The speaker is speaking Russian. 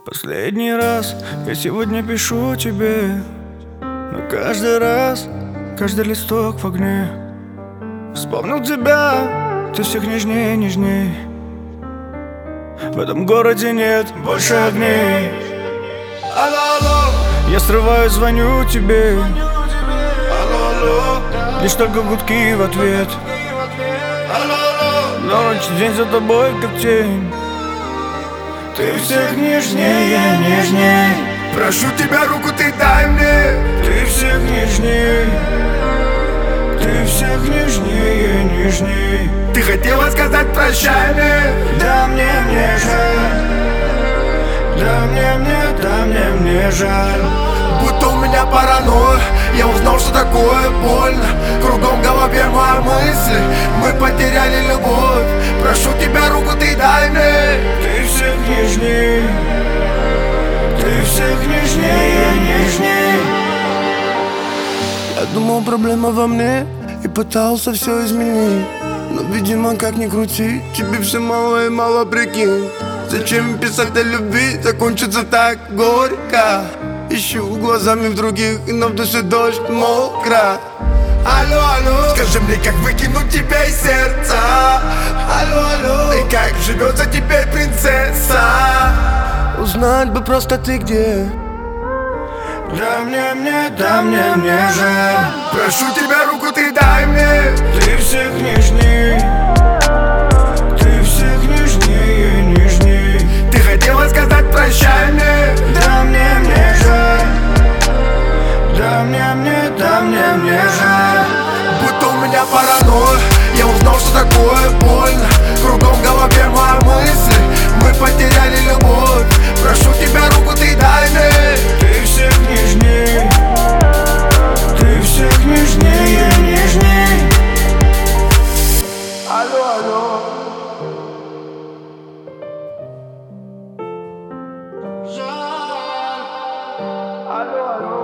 Последний раз я сегодня пишу тебе, но каждый раз, каждый листок в огне. Вспомнил тебя, ты всех нежней, нежней. В этом городе нет больше огней. Алло, алло, я срываю, звоню тебе. Алло, алло, лишь только гудки в ответ. Алло, алло, ночь, день за тобой, как тень. Ты всех нежнее, нежней. Прошу тебя, руку ты дай мне. Ты всех нежней. Ты всех нежнее, нежней. Ты хотела сказать прощай мне. Да мне жаль. Да мне жаль. Будто у меня паранойя. Я узнал, что такое больно. Кругом в голове мои мысли. Мы потеряли любовь. Прошу тебя, руку ты дай мне. Ты всех нежней. Ты всех нежнее, нежней. Я думал, проблема во мне и пытался все изменить. Но, видимо, как ни крути, тебе все мало и мало, прикинь. Зачем писать о любви, закончится так горько. Ищу глазами в других, и на душе дождь мокро. Алло, алло, скажи мне, как выкинуть тебя из сердца. Алло, алло, и как живется теперь принцесса. Узнать бы просто ты где. Да мне жаль. Прошу тебя, руку ты дай мне. Ты всех нежней. Ты всех нежнее, нежней. Ты хотела сказать прощай мне. Да мне жаль. Да мне жаль. Будто у меня паранойя. Я узнал, что такое больно. Кругом в голове мои мысли. Мы потеряли любовь. Прошу тебя, руку ты дай мне. Ты всех нежней. Ты всех нежнее, нежней. Алло, алло. Алло, алло.